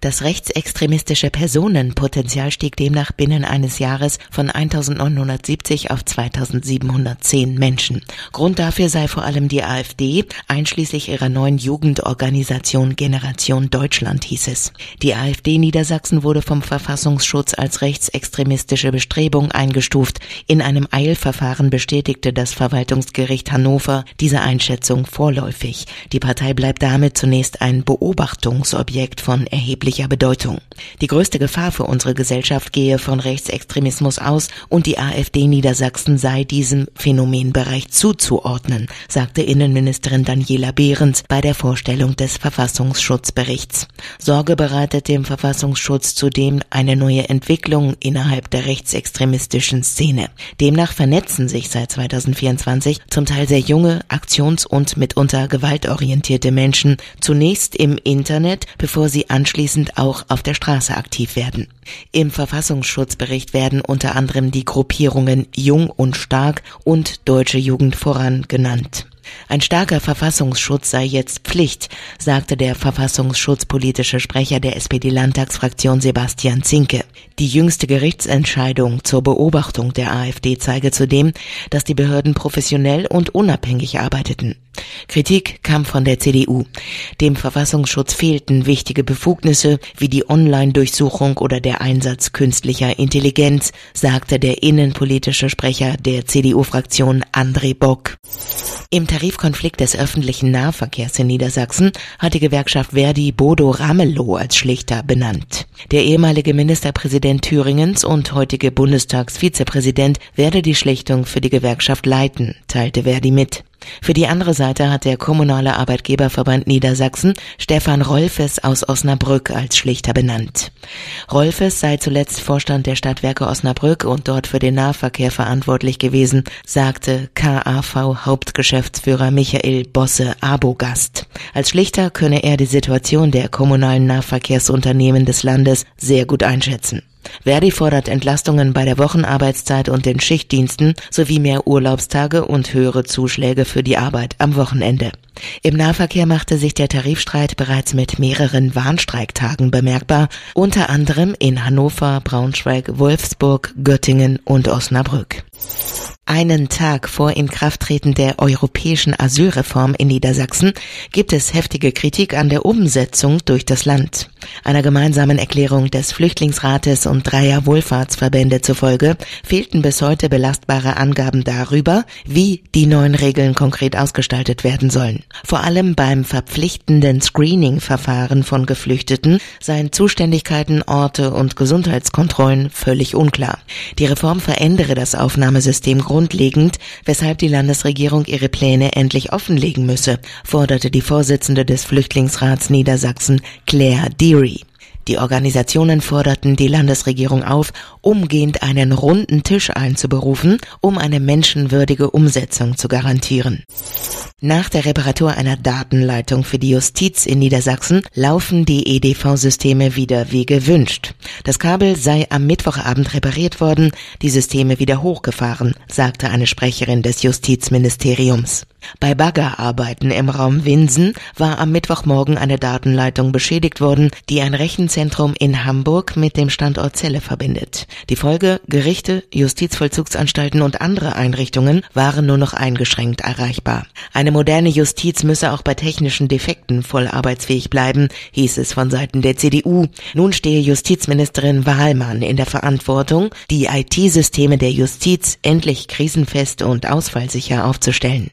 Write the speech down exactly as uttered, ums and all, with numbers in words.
Das rechtsextremistische Personenpotenzial stieg demnach binnen eines Jahres von eintausendneunhundertsiebzig auf zweitausendsiebenhundertzehn Menschen. Grund dafür sei vor allem die AfD, einschließlich ihrer neuen Jugendorganisation Generation Deutschland, hieß es. Die AfD Niedersachsen wurde vom Verfassungsschutz als rechtsextremistische Bestrebung eingestuft. In einem Eilverfahren bestätigte das Verwaltungsgericht Hannover diese Einschätzung vorläufig. Die Partei bleibt damit zunächst ein Beobachtungsobjekt von erheblicher Bedeutung. Die größte Gefahr für unsere Gesellschaft gehe von Rechtsextremismus aus und die AfD Niedersachsen sei diesem Phänomenbereich zuzuordnen, sagte Innenministerin Daniela Behrens bei der Vorstellung des Verfassungsschutzberichts. Sorge bereitet dem Verfassungsschutz zudem eine neue Entwicklung innerhalb der rechtsextremistischen Szene. Demnach vernetzen sich seit zweitausendvierundzwanzig zum Teil sehr junge, aktions- und mitunter gewaltorientierte Menschen zunächst im Internet, bevor sie anschließend auch auf der Straße aktiv werden. Im Verfassungsschutzbericht werden unter anderem die Gruppierungen Jung und Stark und Deutsche Jugend voran genannt. Ein starker Verfassungsschutz sei jetzt Pflicht, sagte der verfassungsschutzpolitische Sprecher der S P D-Landtagsfraktion Sebastian Zinke. Die jüngste Gerichtsentscheidung zur Beobachtung der AfD zeige zudem, dass die Behörden professionell und unabhängig arbeiteten. Kritik kam von der C D U. Dem Verfassungsschutz fehlten wichtige Befugnisse wie die Online-Durchsuchung oder der Einsatz künstlicher Intelligenz, sagte der innenpolitische Sprecher der C D U-Fraktion André Bock. Im Tarifkonflikt des öffentlichen Nahverkehrs in Niedersachsen hat die Gewerkschaft Verdi Bodo Ramelow als Schlichter benannt. Der ehemalige Ministerpräsident Thüringens und heutige Bundestagsvizepräsident werde die Schlichtung für die Gewerkschaft leiten, teilte Verdi mit. Für die andere Seite hat der kommunale Arbeitgeberverband Niedersachsen Stefan Rolfes aus Osnabrück als Schlichter benannt. Rolfes sei zuletzt Vorstand der Stadtwerke Osnabrück und dort für den Nahverkehr verantwortlich gewesen, sagte K A V-Hauptgeschäftsführer Michael Bosse-Abogast. Als Schlichter könne er die Situation der kommunalen Nahverkehrsunternehmen des Landes sehr gut einschätzen. Verdi fordert Entlastungen bei der Wochenarbeitszeit und den Schichtdiensten sowie mehr Urlaubstage und höhere Zuschläge für die Arbeit am Wochenende. Im Nahverkehr machte sich der Tarifstreit bereits mit mehreren Warnstreiktagen bemerkbar, unter anderem in Hannover, Braunschweig, Wolfsburg, Göttingen und Osnabrück. Einen Tag vor Inkrafttreten der europäischen Asylreform in Niedersachsen gibt es heftige Kritik an der Umsetzung durch das Land. Einer gemeinsamen Erklärung des Flüchtlingsrates und dreier Wohlfahrtsverbände zufolge fehlten bis heute belastbare Angaben darüber, wie die neuen Regeln konkret ausgestaltet werden sollen. Vor allem beim verpflichtenden Screening-Verfahren von Geflüchteten seien Zuständigkeiten, Orte und Gesundheitskontrollen völlig unklar. Die Reform verändere das Aufnahmesystem grundlegend, weshalb die Landesregierung ihre Pläne endlich offenlegen müsse, forderte die Vorsitzende des Flüchtlingsrats Niedersachsen, Claire Deary. Die Organisationen forderten die Landesregierung auf, umgehend einen runden Tisch einzuberufen, um eine menschenwürdige Umsetzung zu garantieren. Nach der Reparatur einer Datenleitung für die Justiz in Niedersachsen laufen die E D V-Systeme wieder wie gewünscht. Das Kabel sei am Mittwochabend repariert worden, die Systeme wieder hochgefahren, sagte eine Sprecherin des Justizministeriums. Bei Baggerarbeiten im Raum Winsen war am Mittwochmorgen eine Datenleitung beschädigt worden, die ein Rechenzentrum in Hamburg mit dem Standort Celle verbindet. Die Folge: Gerichte, Justizvollzugsanstalten und andere Einrichtungen waren nur noch eingeschränkt erreichbar. Eine moderne Justiz müsse auch bei technischen Defekten voll arbeitsfähig bleiben, hieß es von Seiten der C D U. Nun stehe Justizministerin Wahlmann in der Verantwortung, die I T-Systeme der Justiz endlich krisenfest und ausfallsicher aufzustellen.